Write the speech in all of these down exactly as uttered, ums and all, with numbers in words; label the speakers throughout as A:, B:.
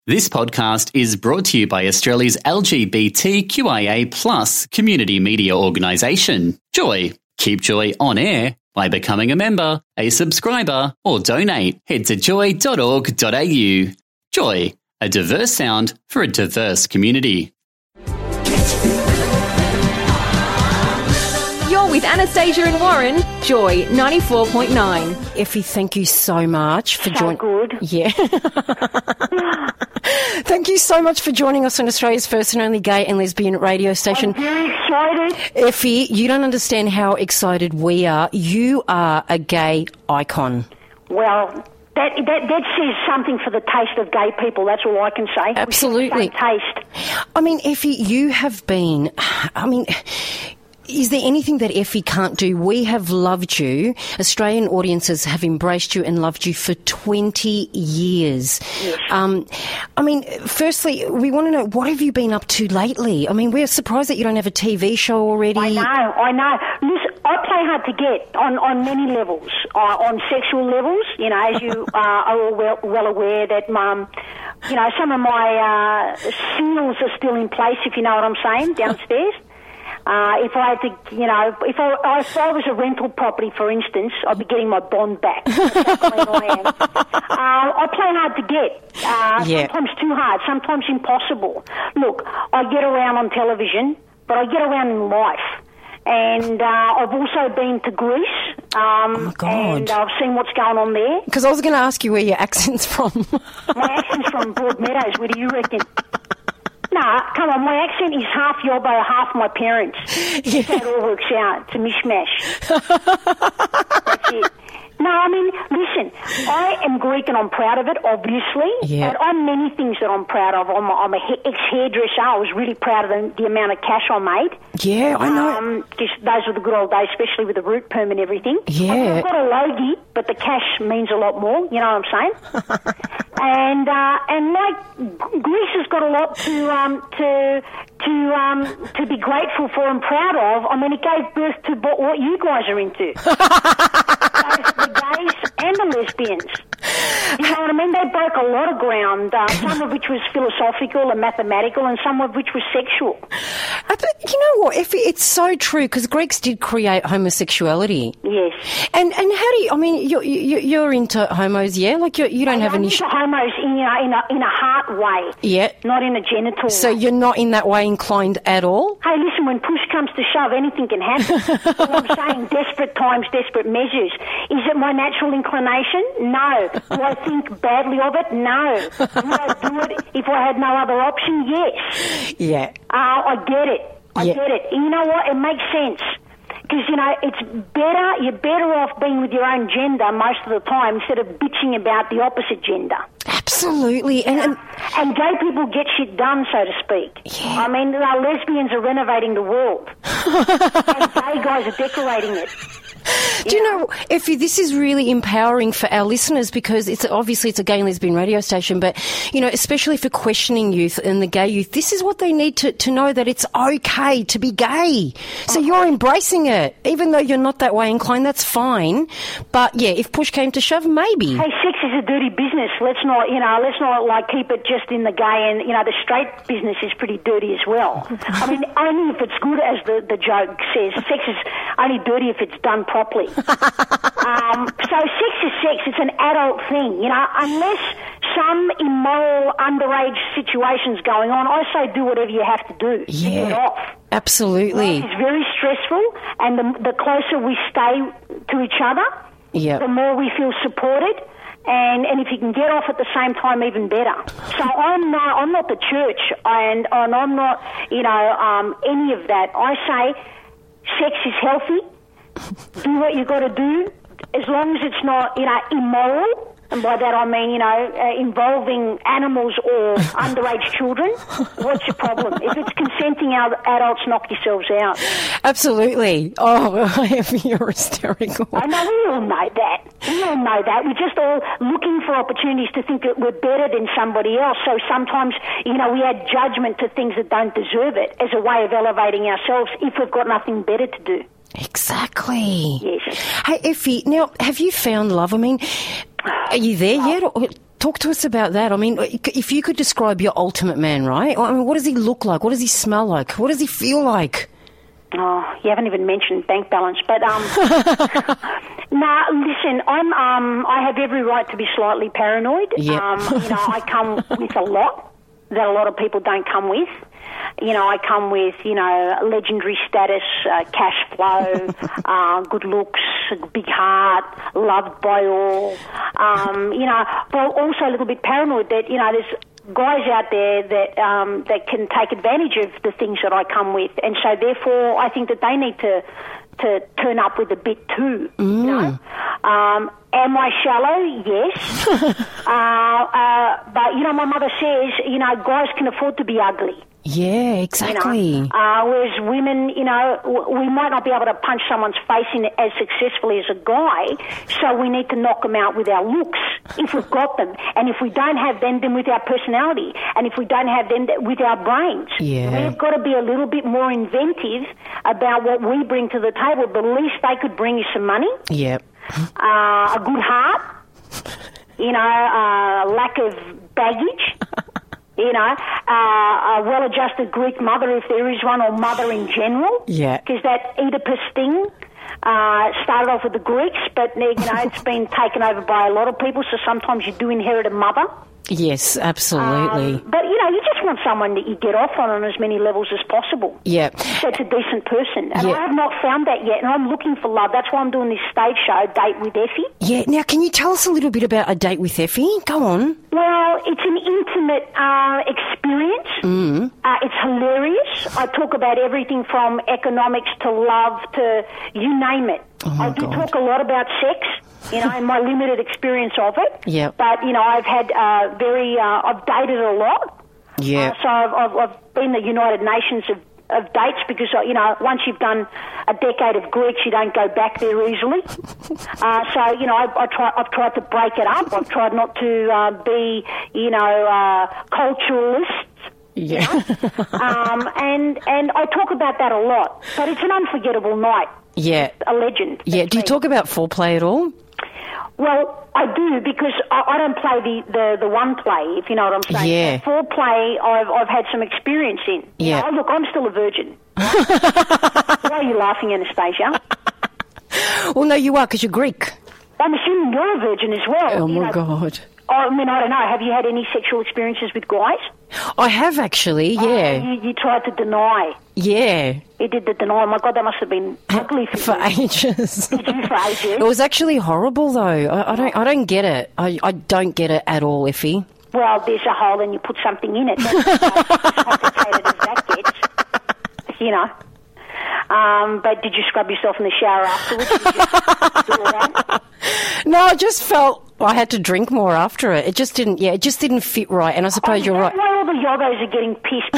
A: This podcast is brought to you by Australia's L G B T Q I A plus community media organisation, Joy. Keep Joy on air by becoming a member, a subscriber, or donate. Head to joy dot org dot a u. Joy, a diverse sound for a diverse community.
B: You're with Anastasia and Warren, Joy ninety-four point nine.
C: Effie, thank you so much for
D: So
C: joining.
D: good.
C: Yeah. Thank you so much for joining us on Australia's first and only gay and lesbian radio station.
D: I'm very excited.
C: Effie, you don't understand how excited we are. You are a gay icon.
D: Well, that, that that says something for the taste of gay people. That's all I can say.
C: Absolutely.
D: We should say taste.
C: I mean, Effie, you have been, I mean, is there anything that Effie can't do? We have loved you. Australian audiences have embraced you and loved you for twenty years.
D: Yes.
C: Um, I mean, firstly, we want to know, what have you been up to lately? I mean, we're surprised that you don't have a T V show already.
D: I know, I know. Listen, I play hard to get on, on many levels, uh, on sexual levels. You know, as you uh, are all well, well aware that, um, you know, some of my uh, seals are still in place, if you know what I'm saying, downstairs. Uh, if I had to, you know, if I, if I was a rental property, for instance, I'd be getting my bond back. That's how clean I am. Uh, I play hard to get. Uh,
C: Yeah.
D: Sometimes too hard, sometimes impossible. Look, I get around on television, but I get around in life. And uh, I've also been to Greece. Um,
C: Oh, my God.
D: And I've seen what's going on there.
C: Because I was going to ask you where your accent's from.
D: My accent's from Broadmeadows. Where do you reckon? Nah, come on, my accent is half Yobbo, half my parents.
C: Yeah.
D: That's how it all works out. It's a mishmash. That's it. No, I mean, listen, I am Greek and I'm proud of it, obviously.
C: Yeah.
D: But I'm many things that I'm proud of. I'm, I'm a he- ex-hairdresser. I was really proud of the, the amount of cash I made.
C: Yeah, I know.
D: Um, just those were the good old days, especially with the root perm and everything.
C: Yeah.
D: I've got a logie, but the cash means a lot more. You know what I'm saying? and uh, and like Greece has got a lot to um, to to um, to be grateful for and proud of. I mean, it gave birth to what what you guys are into. Both the gays and the lesbians. You know what I mean? They broke a lot of ground, uh, some of which was philosophical and mathematical, and some of which was sexual.
C: Uh, but you know what, Effie, it's so true, because Greeks did create homosexuality.
D: Yes.
C: And and how do you, I mean, you're, you're, you're into homos, yeah? Like, you're, you don't have
D: I'm
C: an
D: into
C: issue.
D: homos in, you know, in a in a heart way,
C: Yeah.
D: not in a genital
C: So
D: way.
C: you're not in that way inclined at all?
D: Hey, listen, when push comes to shove, anything can happen. All I'm saying, desperate times, desperate measures. Is it my natural inclination? No. Do I think badly of it? No. Would I do it if I had no other option? Yes.
C: Yeah.
D: Uh, I get it. I
C: Yeah.
D: get it. And you know what? It makes sense. Because, you know, it's better, you're better off being with your own gender most of the time instead of bitching about the opposite gender.
C: Absolutely. And, and
D: And gay people get shit done, so to speak.
C: Yeah.
D: I mean, our lesbians are renovating the world. And gay guys are decorating it.
C: do you know, Effie, this is really empowering for our listeners, because it's obviously it's a gay and lesbian radio station, but, you know, especially for questioning youth and the gay youth, this is what they need to, to know, that it's okay to be gay. So you're embracing it. Even though you're not that way inclined, that's fine. But, yeah, if push came to shove, maybe.
D: Hey, sex is a dirty business. Let's not, you know, let's not, like, keep it just in the gay and, you know, the straight business is pretty dirty as well. I mean, only if it's good, as the, the joke says. Sex is only dirty if it's done properly. um, so sex is sex. It's an adult thing, you know, unless some immoral underage situation's going on. I say do whatever you have to do to
C: Yeah.
D: get off.
C: Absolutely.
D: It's very stressful, and the, the closer we stay to each other,
C: Yeah.
D: the more we feel supported. And, and if you can get off at the same time, even better. So I'm not, I'm not the church, and, and I'm not, you know, um, any of that. I say sex is healthy. Do what you got to do, as long as it's not, you know, immoral. And by that I mean, you know, uh, involving animals or underage children. What's your problem? If it's consenting ad- adults, knock yourselves out.
C: Absolutely. Oh, you're hysterical.
D: I know, we all know that. We all know that. We're just all looking for opportunities to think that we're better than somebody else. So sometimes, you know, we add judgment to things that don't deserve it as a way of elevating ourselves if we've got nothing better to do.
C: Exactly.
D: Yes.
C: Hey, Effie, now, have you found love? I mean, are you there yet? Or talk to us about that. I mean, if you could describe your ultimate man, right? I mean, what does he look like? What does he smell like? What does he feel like?
D: Oh, you haven't even mentioned bank balance, but um, nah. Listen, I'm um, I have every right to be slightly paranoid.
C: Yep.
D: Um, you know, I come with a lot that a lot of people don't come with. You know, I come with, you know, legendary status, uh, cash flow, uh, good looks, big heart, loved by all. Um, you know, but also a little bit paranoid that, you know, there's guys out there that um, that can take advantage of the things that I come with. And so, therefore, I think that they need to to turn up with a bit too.
C: Mm.
D: You know? Um, am I shallow? Yes. uh, uh, but, you know, my mother says, you know, guys can afford to be ugly.
C: Yeah, exactly.
D: You know? uh, whereas women, you know, w- we might not be able to punch someone's face in as successfully as a guy, so we need to knock them out with our looks, if we've got them. And if we don't have them, then with our personality. And if we don't have them, th- with our brains.
C: Yeah.
D: We've got to be a little bit more inventive about what we bring to the table. The least they could bring is some money,
C: Yep.
D: uh, a good heart, you know, uh, lack of baggage. You know, uh, a well-adjusted Greek mother, if there is one, or mother in general.
C: Yeah.
D: Because that Oedipus thing uh, started off with the Greeks, but, you know, it's been taken over by a lot of people, so sometimes you do inherit a mother.
C: Yes, absolutely.
D: Um, but, you know, you just want someone that you get off on on as many levels as possible.
C: Yeah.
D: That's a decent person. And
C: Yeah.
D: I have not found that yet, and I'm looking for love. That's why I'm doing this stage show, Date with Effie.
C: Yeah. Now, can you tell us a little bit about A Date with Effie? Go on.
D: Well, it's an intimate uh, experience.
C: Mm.
D: Uh, it's hilarious. I talk about everything from economics to love to you name it.
C: Oh my
D: I do
C: God.
D: talk a lot about sex, you know, in my limited experience of it.
C: Yep.
D: But, you know, I've had uh, very, uh, I've dated a lot.
C: Yeah.
D: Uh, so I've, I've, I've been the United Nations of, of dates because, uh, you know, once you've done a decade of Greeks, you don't go back there easily. uh, so, you know, I, I try, I've tried to break it up. I've tried not to uh, be, you know, uh, culturalists.
C: Yeah.
D: um, and and I talk about that a lot. But it's an unforgettable night.
C: Yeah.
D: A legend.
C: Yeah.
D: That's
C: Do you
D: me.
C: talk about foreplay at all?
D: Well, I do because I, I don't play the, the, the one play, if you know what I'm saying.
C: Yeah.
D: Foreplay, I've I've had some experience in. You
C: Yeah.
D: know, look, I'm still a virgin. Why are you laughing, Anastasia?
C: Well, no, you are, because you're Greek.
D: I'm assuming you're a virgin as well.
C: Oh,
D: you
C: my
D: know.
C: God.
D: I mean, I don't know. Have you had any sexual experiences with guys?
C: I have, actually,
D: Oh,
C: yeah.
D: you, you tried to deny.
C: Yeah.
D: You did the deny. My God, that must have been ugly for,
C: For
D: you.
C: ages.
D: Did you for ages?
C: It was actually horrible, though. I, I don't I don't get it. I, I don't get it at all, Effie.
D: Well, there's a hole and you put something in it. That's as complicated as that gets. You know. Um, but did you scrub yourself in the shower afterwards? Did you just do all that?
C: No, I just felt I had to drink more after it. It just didn't, yeah, it just didn't fit right. And I suppose
D: Oh,
C: you're
D: that's
C: right.
D: why all the yoggos are getting pissed.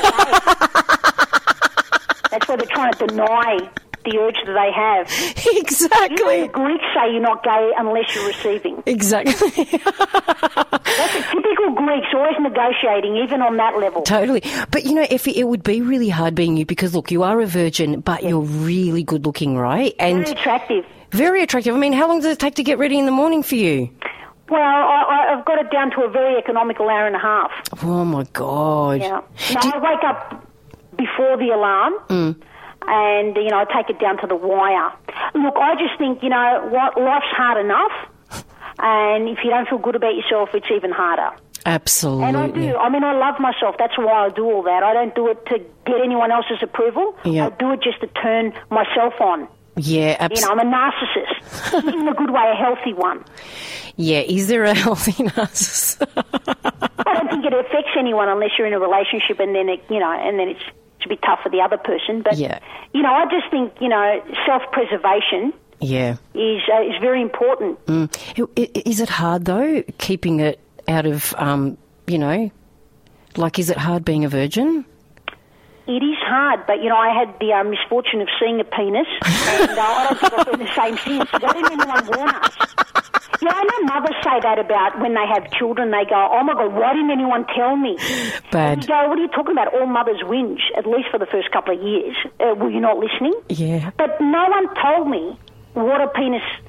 D: That's why they're trying to deny the urge that they have. You know,
C: Exactly.
D: the Greeks say you're not gay unless you're receiving.
C: Exactly.
D: That's the typical Greeks, always negotiating, even on that level.
C: Totally. But, you know, Effie, it would be really hard being you because, look, you are a virgin, but you're really good looking, right? And
D: Very attractive.
C: very attractive. I mean, how long does it take to get ready in the morning for you?
D: Well, I, I've got it down to a very economical hour and a half.
C: Oh, my God.
D: Yeah. No,
C: Do-
D: I wake up before the alarm.
C: Mm.
D: And, you know, I take it down to the wire. Look, I just think, you know, what, life's hard enough. And if you don't feel good about yourself, it's even harder.
C: Absolutely.
D: And I do. I mean, I love myself. That's why I do all that. I don't do it to get anyone else's approval.
C: Yeah.
D: I do it just to turn myself on.
C: Yeah,
D: You
C: absolutely.
D: know, I'm a narcissist. In a good way, a healthy one.
C: Yeah, is there a healthy narcissist?
D: I don't think it affects anyone unless you're in a relationship and then, it, you know, and then it's, it's a bit tough for the other person. But,
C: Yeah.
D: you know, I just think, you know, self-preservation
C: Yeah.
D: is uh, is very important.
C: Mm. I- i- Is it hard, though, keeping it out of, um, you know, like, is it hard being a virgin?
D: It is hard, but, you know, I had the uh, misfortune of seeing a penis, and uh, I don't think I've been the same since. Why didn't anyone warn us? Yeah, I know mothers say that about when they have children. They go, oh, my God, why didn't anyone tell me?
C: Bad.
D: You go, what are you talking about? All mothers whinge, at least for the first couple of years. Uh, were you not listening?
C: Yeah.
D: But no one told me what a penis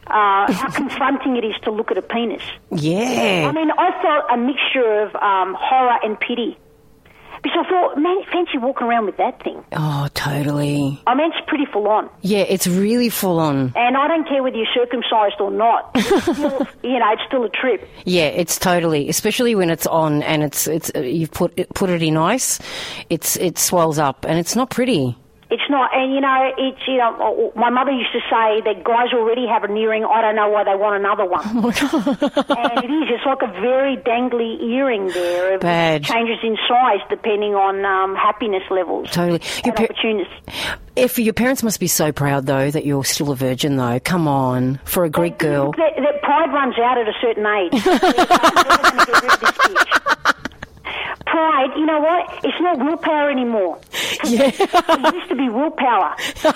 D: uh, how confronting it is to look at a penis.
C: Yeah.
D: I mean, I felt a mixture of um, horror and pity. Because I thought, man, fancy walking around with that thing.
C: Oh, totally.
D: I mean, it's pretty full on.
C: Yeah, it's really full on.
D: And I don't care whether you're circumcised or not. It's still, you know, it's still a trip.
C: Yeah, it's totally, especially when it's on and it's it's uh, you've put it, put it in ice, it's it swells up and it's not pretty.
D: It's not, and you know, it's, you know, my mother used to say that guys already have an earring, I don't know why they want another one. Oh my God. And it is, it's like a very dangly earring there. Of
C: Bad.
D: Changes in size depending on um, happiness levels.
C: Totally.
D: And
C: Your
D: opportunities.
C: Effie, your parents must be so proud, though, that you're still a virgin, though. Come on, for a Greek girl.
D: That, that pride runs out at a certain age. They're going to get rid of this bitch. Pride, you know what? It's not willpower anymore.
C: Yeah.
D: It used to be willpower.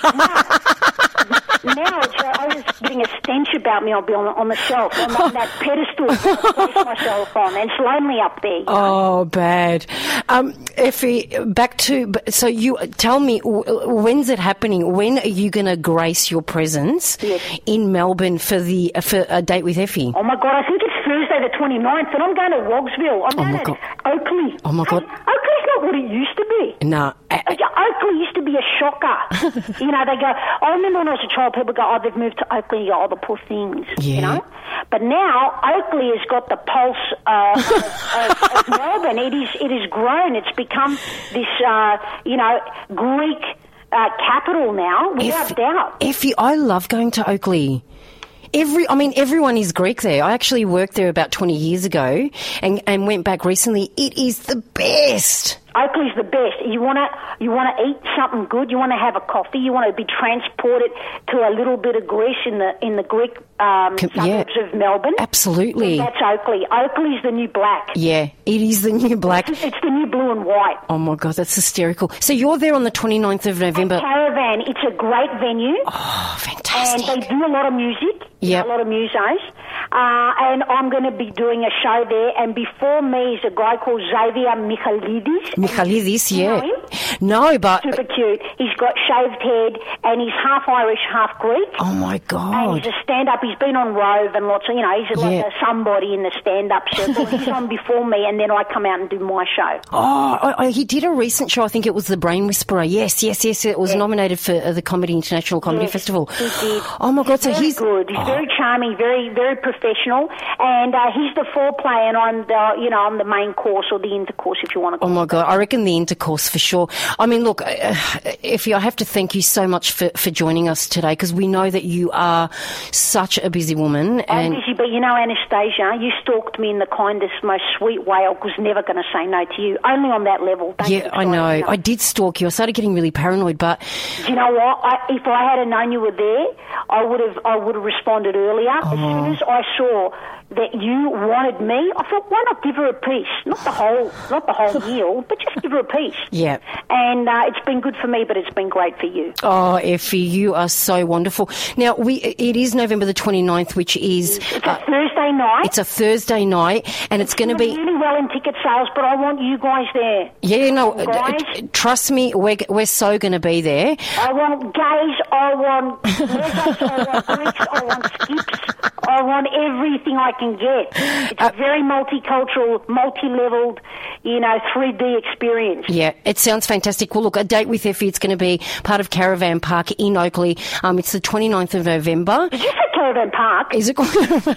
D: Now, now it's, uh, I was getting a stench about me. I'll be on, on the shelf, on, on that pedestal I place myself on, and it's lonely up there.
C: Oh, bad. Um, Effie, back to, so you, tell me, when's it happening? When are you going to grace your presence
D: yes.
C: in Melbourne for the for a date with Effie?
D: Oh, my God, I think it's Thursday the twenty-ninth, and I'm going to Wogsville. I'm
C: oh
D: going
C: my
D: to
C: God.
D: Oakley.
C: Oh, my God.
D: Hey, Oakley's not what it used to be.
C: No. I,
D: I, Oakley used to be a shocker. You know, they go, I remember when I was a child, people go, oh, they've moved to Oakley, oh, the poor things,
C: yeah.
D: you know. But now, Oakley has got the pulse uh, of, of, of Melbourne. It is, it has grown. It's become this, uh, you know, Greek uh, capital now, without
C: Effie,
D: doubt.
C: Effie, I love going to Oakley. Every, I mean, everyone is Greek there. I actually worked there about twenty years ago and, and went back recently. It is the best.
D: Oakley's the best. You want to you want to eat something good. You want to have a coffee. You want to be transported to a little bit of Greece in the in the Greek um,
C: Com-
D: suburbs
C: yeah,
D: of Melbourne.
C: Absolutely.
D: That's Oakley. Oakley's the new black.
C: Yeah, it is the new black.
D: It's, it's the new blue and white.
C: Oh my God, that's hysterical. So you're there on the twenty-ninth of November.
D: At Caravan. It's a great venue.
C: Oh, fantastic.
D: And they do a lot of music.
C: Yep.
D: A lot of musos. Uh, and I'm going to be doing a show there. And before me is a guy called Xavier Michalidis.
C: Michalidis,
D: You
C: yeah.
D: know him?
C: No, but...
D: Super cute. He's got shaved head and he's half Irish, half Greek.
C: Oh, my
D: And
C: God.
D: he's a stand-up. He's been on Rove and lots of, you know, he's like
C: Yeah.
D: a somebody in the stand-up circle. He's on before me and then I come out and do my show.
C: Oh, I, I, he did a recent show. I think it was The Brain Whisperer. Yes, yes, yes. It was
D: Yeah.
C: nominated for uh, the Comedy International Comedy
D: Yes,
C: Festival.
D: he did.
C: Oh, my God. So
D: Very
C: he's...
D: good. He's
C: oh.
D: very charming, very, very professional. And uh, he's the foreplay and I'm the, you know, I'm the main course or the intercourse if you want to call
C: Oh, my
D: it.
C: God. I reckon the intercourse for sure. I mean, look, uh, Effie, I have to thank you so much for, for joining us today because we know that you are such a busy woman.
D: I'm
C: And
D: busy, but you know, Anastasia, you stalked me in the kindest, most sweet way. I was never going to say no to you, only on that level. Don't
C: yeah,
D: get
C: I
D: excited,
C: know.
D: you
C: I did stalk you. I started getting really paranoid, but
D: Do you know what? I, if I had known you were there, I would have. I would have responded earlier. As soon as I saw that you wanted me, I thought, why not give her a piece? Not the whole, not the whole meal, but just give her a piece.
C: yeah.
D: And uh, it's been good for me, but it's been great for you.
C: Oh, Effie, you are so wonderful. Now, we it is November the twenty-ninth, which is...
D: It's a Thursday night.
C: It's a Thursday night, and it's going to be...
D: really well in ticket sales, but I want you guys there.
C: Yeah, no, uh,
D: Guys?
C: uh, trust me, we're, we're so going to be there.
D: I want gays, I want lesbians, I want Greeks, I want skips, I want everything I can get. It's
C: Uh,
D: a very multicultural, multi-leveled, you know, three D experience.
C: Yeah, it sounds fantastic. Well, look, a date with Effie, it's going to be part of Caravan Park in Oakley. Um, it's the twenty-ninth of November.
D: Did you say Caravan Park?
C: Is it going
D: Oh, don't,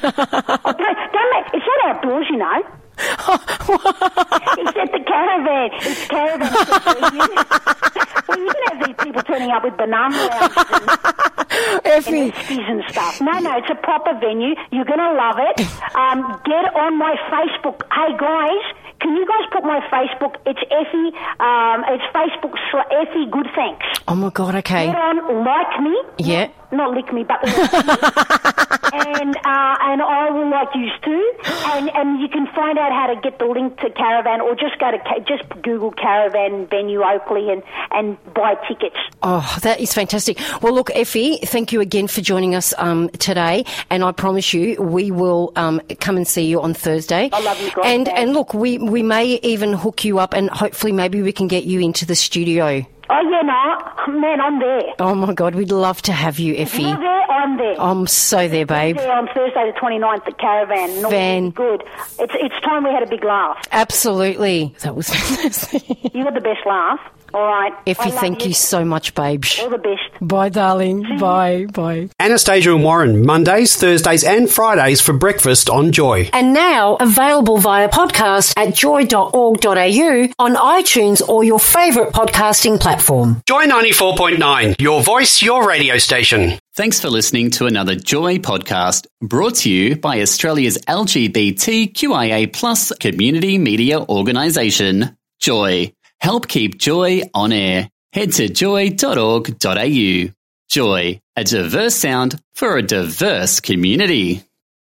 D: don't make, it's not outdoors, you know. It's at the Caravan. It's Caravan. Well, you can have these people turning up with banana lounges and
C: Effie?
D: and skis and stuff. No, no, it's a proper venue. You're going to love it. Um, get on my Facebook. Hey, guys, can you guys put my Facebook? It's Effie. Um, it's Facebook sl- Effie Good Thanks.
C: Oh, my God, okay.
D: Get on, like me.
C: Yeah.
D: Not, not lick me, but like me. and uh, and I will like you too. And and you can find out how to get the link to Caravan, or just go to ca- just Google Caravan Venue Oakley and and buy tickets.
C: Oh, that is fantastic. Well, look, Effie, thank you again for joining us um, today, and I promise you we will um, come and see you on Thursday.
D: I love you guys.
C: And
D: Thanks.
C: and look, we we may even hook you up, and hopefully maybe we can get you into the studio.
D: Oh, yeah, no. Man, I'm there.
C: Oh, my God, we'd love to have you, Effie.
D: You're there, I'm there.
C: I'm so there, babe.
D: Yeah, on Thursday the twenty-ninth at Caravan. North.
C: Van.
D: Good. It's it's time we had a big laugh.
C: Absolutely. That was fantastic.
D: You got the best laugh. All right.
C: Effie, thank you. you so much, babe.
D: All the best.
C: Bye, darling. Bye. Bye.
E: Anastasia and Warren, Mondays, Thursdays and Fridays for breakfast on Joy.
C: And now available via podcast at joy dot org dot a u, on iTunes or your favourite podcasting platform.
E: Joy ninety-four point nine, your voice, your radio station.
A: Thanks for listening to another Joy podcast brought to you by Australia's L G B T Q I A plus community media organisation, Joy. Help keep Joy on air. Head to joy dot org dot a u. Joy, a diverse sound for a diverse community.